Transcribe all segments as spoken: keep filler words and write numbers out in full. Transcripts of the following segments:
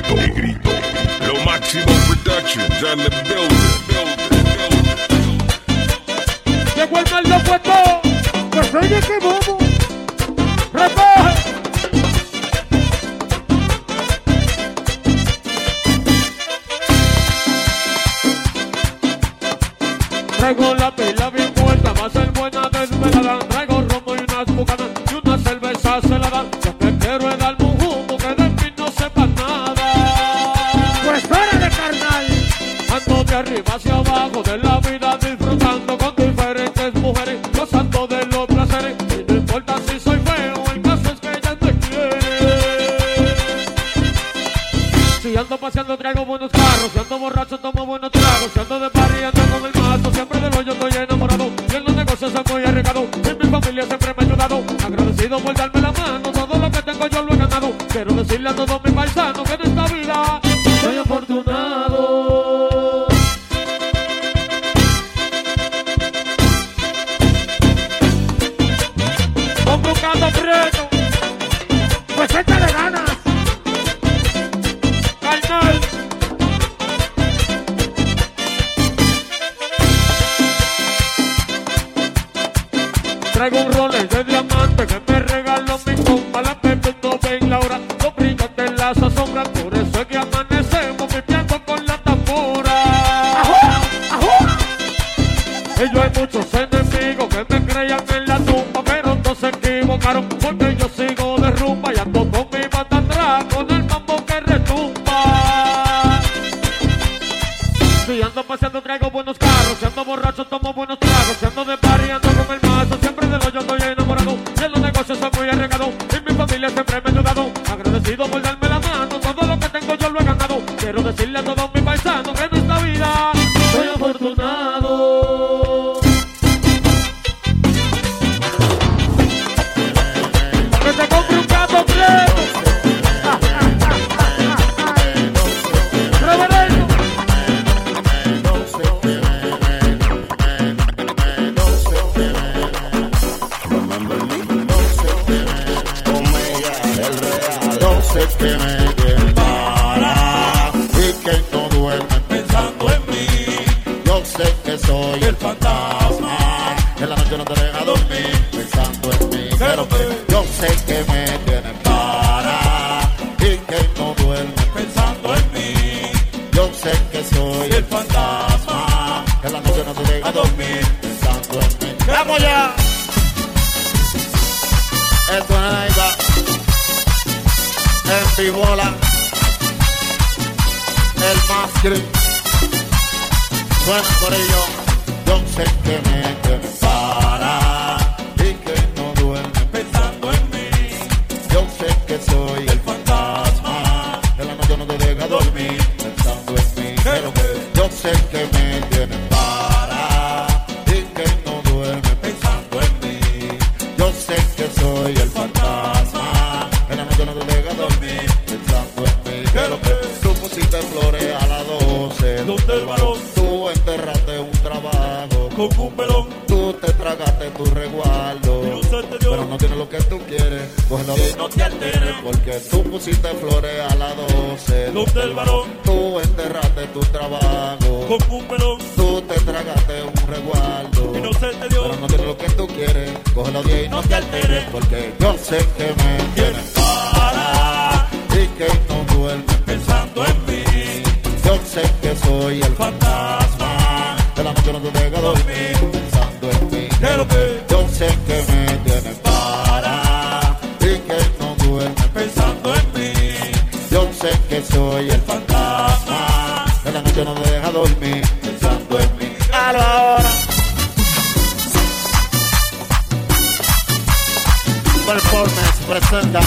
Negrito, Negrito. Lo Máximo Productions on the building, building, building. Llegó el mal de puesto, que soy de que bobo. Recoge. Traigo la pila bien puesta, va a ser buena desvelada. Traigo romo y unas bucanas y una cerveza se la dan. Lo que quiero es darme un humo que de mí no sepa nada. Pues hora de carnal. Ando de arriba hacia abajo de la vida, disfrutando con diferentes mujeres, gozando de los placeres. Y no importa si soy feo, el caso es que ellas me quieren. Si ando paseando traigo buenos carros, si ando borracho tomo buenos tragos, si ando de party ando con el mazo, siempre de lo yo estoy enamorado. Y en los negocios soy muy arriesgado, y mi familia siempre me ha ayudado. Agradecido por darme la mano, todo lo que tengo yo lo he ganado. Quiero decirle a todos mis paisanos que en esta vida soy afortunado. Con buscando preto, pues échale ganas, carnal. Traigo un Rolex de diamante que me regaló mi compa. La Pepe no ven la hora, los brillantes las asombran. Por eso es que amanecemos viviendo con la tambora. Y yo hay muchos enemigos que me creían en la tumba, pero no se equivocaron porque yo sigo de rumba y ando con mi banda atrás con el mambo que retumba. Si ando paseando traigo buenos carros, si ando borracho tomo buenos tragos, si ando de party ando con el mazo, siempre de lo yo estoy enamorado. Y en los negocios soy muy arriesgado, y mi familia siempre me ha ayudado. Agradecido por darme la mano, todo lo que tengo yo lo he ganado. Quiero decirle a todos mis paisanos que en esta vida soy afortunado. Que te compre un gato preto. Reverendo. Que me quieren parar y que no duermen pensando en mí. Yo sé que soy el fantasma, en la noche no te deja dormir pensando en mí. Pero que yo sé que me tienen parar y que no duermen pensando en mí. Yo sé que soy el fantasma, en la noche no te deja dormir pensando en mí. ¡Vamos ya! Esto es nada. En Vibola, el más gris, suena por ello. Yo sé que me quieren parar y que no duermen pensando en mí. Yo sé que soy el fantasma, en la noche no te deja dormir pensando en mí. Pero que yo sé que me tienen parar y que no duermen pensando en mí. Yo sé que soy el fantasma, en la noche no te deja dormir pensando en mí. Pero que tú pusiste flores a las doce, donde el varón tú enterraste un trabajo con un melón. Tú te tragaste tu resguardo, pero no tienes lo que tú quieres. Cógelo y no te alteres, porque tú pusiste flores a las doce, donde el varón tú enterraste tu trabajo con un melón. Tú te tragaste un resguardo y no se te dio, pero no tienes lo que tú quieres. Cógelo y no te alteres, porque yo sé que me tienes para y que no duermen pensando en mí. Yo sé que soy el fantasma, de la noche no te deja dormir pensando en mí. Pero que yo sé que me tienes para y que no duermen pensando en mí. Yo sé que soy el fantasma, de la noche no te deja dormir pensando en mí. ¡Halo ahora! Performance presenta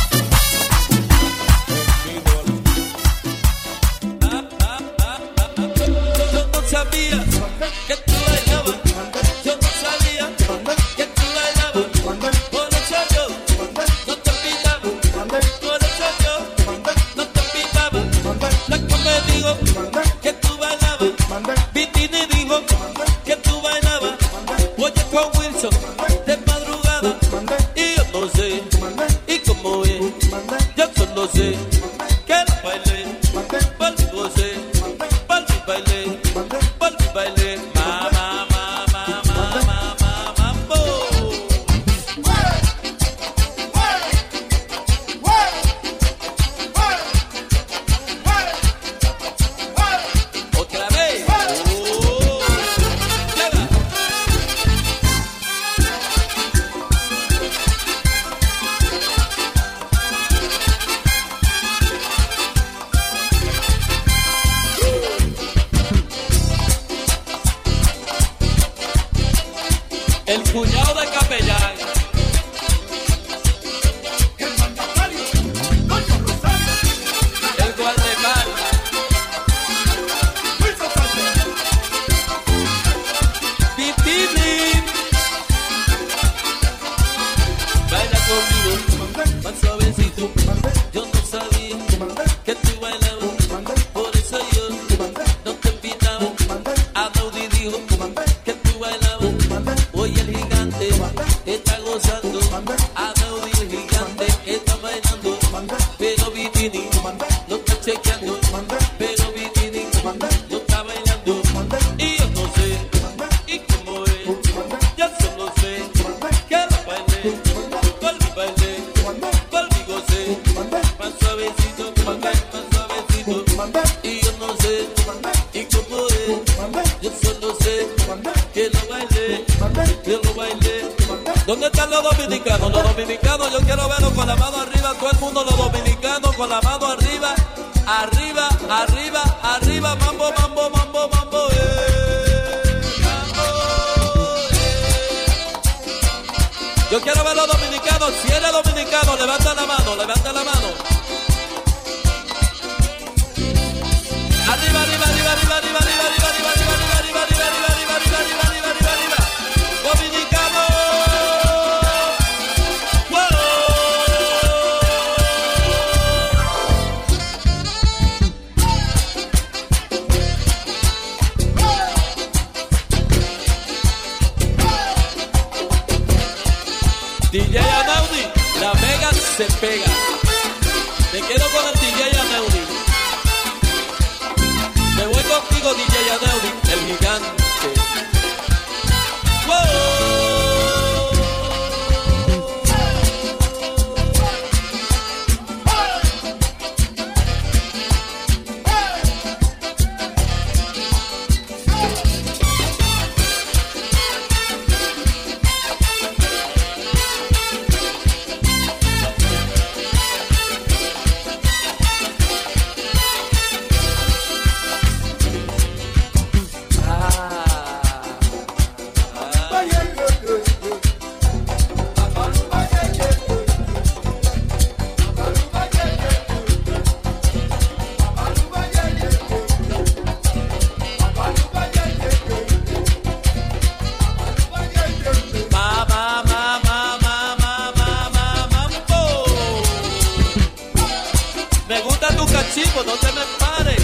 sabía que tú bailabas, yo no sabía que tú bailabas, por eso yo no te pintaba, por eso yo no te pintaba. La que me dijo que tú bailabas, Vitini dijo que tú bailabas, oye con Wilson de madrugada, y yo no sé, y como es, yo solo sé que la baile, vuelve y goce, vuelve y baile, vuelve y baile, mamá, mamá, mamá, mamá, mambo. Otra vez. Oh, llega. El cuñado de capellán. El guardaespaldas. Pipili. Baila conmigo, más suavecito. Yo no sabía que tú bailabas, por eso yo no te invitaba. Anaudi dijo que tú bailabas. Hoy el gigante está gozando. Anaudi el gigante está bailando. Pero Vitini lo está chequeando. Pero Vitini lo está bailando. Y yo no sé, y cómo es, yo solo sé que la bailé, vuelve y bailé, vuelve y gocé, más suavecito, más suavecito. Y yo no sé, y cómo es, yo solo sé que lo bailé, que lo bailé. ¿Dónde están los dominicanos? Los dominicanos, yo quiero verlos con la mano arriba, todo el mundo, los dominicanos con la mano arriba, arriba, arriba, arriba, mambo, mambo, mambo, mambo, eh, mambo, eh. Yo quiero ver los dominicanos, si eres dominicano, levanta la mano, levanta la mano. Arriba, arriba, arriba, arriba, arriba, arriba, arriba, arriba, arriba, arriba, arriba, arriba, arriba, arriba, arriba, arriba, arriba, arriba. Dominicano. D J Anaudi, la mega se pega. Me quedo con el D J Anaudi. Me voy contigo, D J Anaudi, el gigante. ¡Wow! Chico, no te me pares.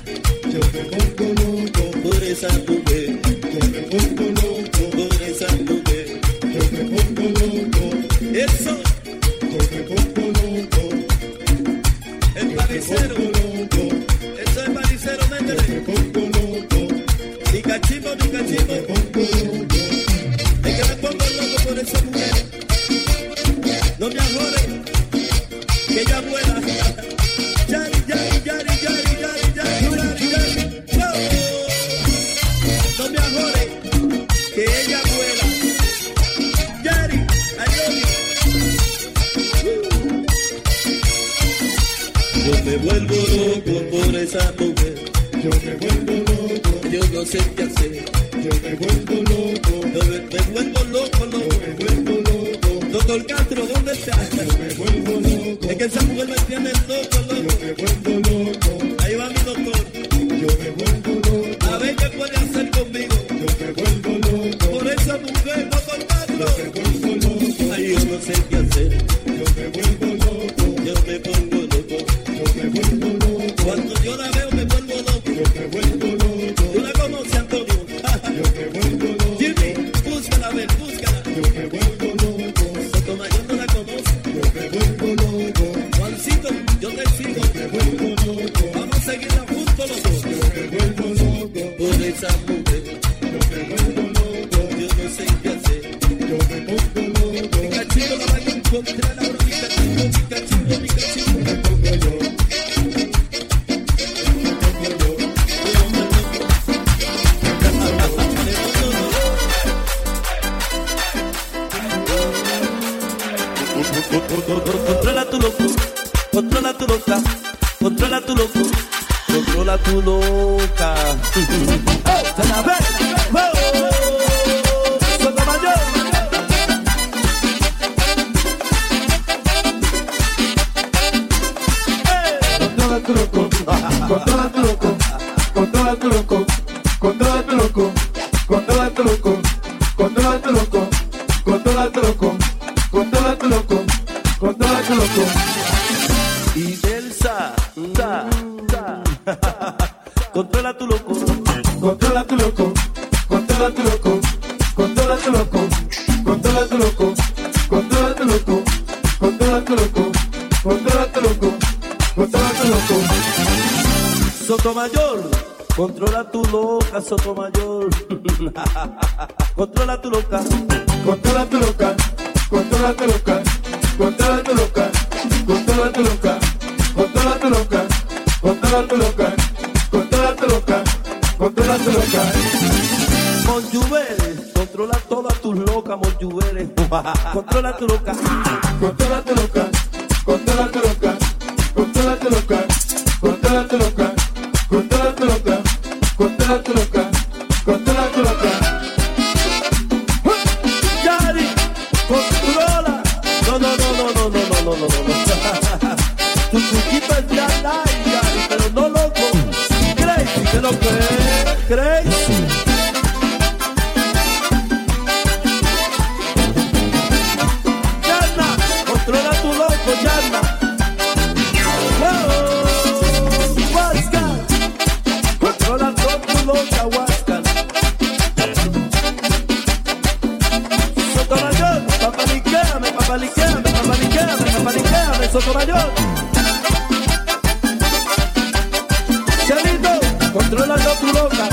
Por esa mujer, por esa mujer. me vuelvo loco por esa mujer. Yo me vuelvo loco, Yo no sé qué hacer. yo me vuelvo loco, Yo me, me vuelvo loco, yo loco. me vuelvo loco, Doctor Castro, ¿dónde está? yo me vuelvo loco, Es que esa mujer me tiene loco, yo loco. me vuelvo loco, Ahí va mi doctor. yo me vuelvo loco, A ver qué puede hacer conmigo. yo me vuelvo loco, Por esa mujer, doctor Castro. yo me vuelvo loco, Ay, yo no sé qué hacer. yo me vuelvo loco, Yo me pongo loco. yo me vuelvo loco, Cuando yo la veo, me vuelvo loco. yo me vuelvo loco, ¿Tú la conoces, Antonio? yo me vuelvo loco, Jimmy, búscala, a ver, búscala. yo me vuelvo loco, Sotomayor no la conoce. yo me vuelvo loco, Juancito, yo te sigo. me vuelvo loco, Vamos a seguirla juntos los dos. yo me vuelvo loco, Por esa mujer, yo me vuelvo loco, yo no sé qué hacer. yo me pongo loco, Mi cachito la van a encontrar ahora. Mi cachito, mi cachito, mi cachito. me pongo yo, me pongo yo. Controla tu loco, controla tu loca, controla tu loco, controla tu loca. ¡Se la ve! ¡Sotomayor! Controla tu loco, controla tu loco, controla tu loco, controla tu loco, controla tu loco, controla tu loco, controla tu loco, controla tu loco, controla tu loco. Y del sa, sa, sa. Controla tu loco, Controla tu loco, controla tu loco, controla tu loco, controla tu loco, controla tu loco, controla tu loco, controla tu loco, controla tu loco. Sotomayor. Controla tu loca, Sotomayor. Controla tu loca. Controla tu loca, controla tu loca, controla tu loca, controla tu loca, controla tu loca, controla tu loca, controla tu loca, controla tu loca. Monjuveres, controla todas tus locas, Monjuveres. Controla tu loca. Controla tu loca, controla tu loca, controla tu loca, controla tu loca, controla tu loca, controla tu loca, controla tu loca. Yari, controla. No, no, no, no, no, no, no, no, no, no. Tu truquito es ya live, Yari, pero no loco. Crazy, que lo que es, crazy. Yana, controla tu loco, Yana. Wow, Huasca, controla todo tu loca, Huasca. Sotomayor, papaliquéame, papaliquéame, papaliquéame, papaliquéame, Sotomayor. Chalito, controla todo tu loca.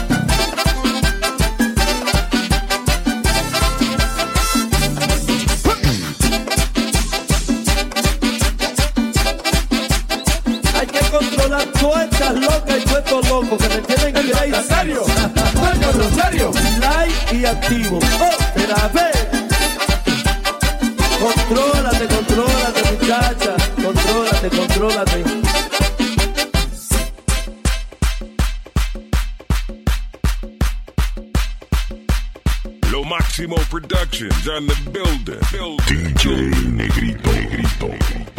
Hay que controlar todas estas locas y todos estos locos que me tienen que ir ahí. Rosario, Doña Rosario. Live y activo. Oh, la ve. Contrólate, contrólate, muchacha. Contrólate, contrólate. Lo Máximo Productions on the building. building. D J Negrito. Negrito.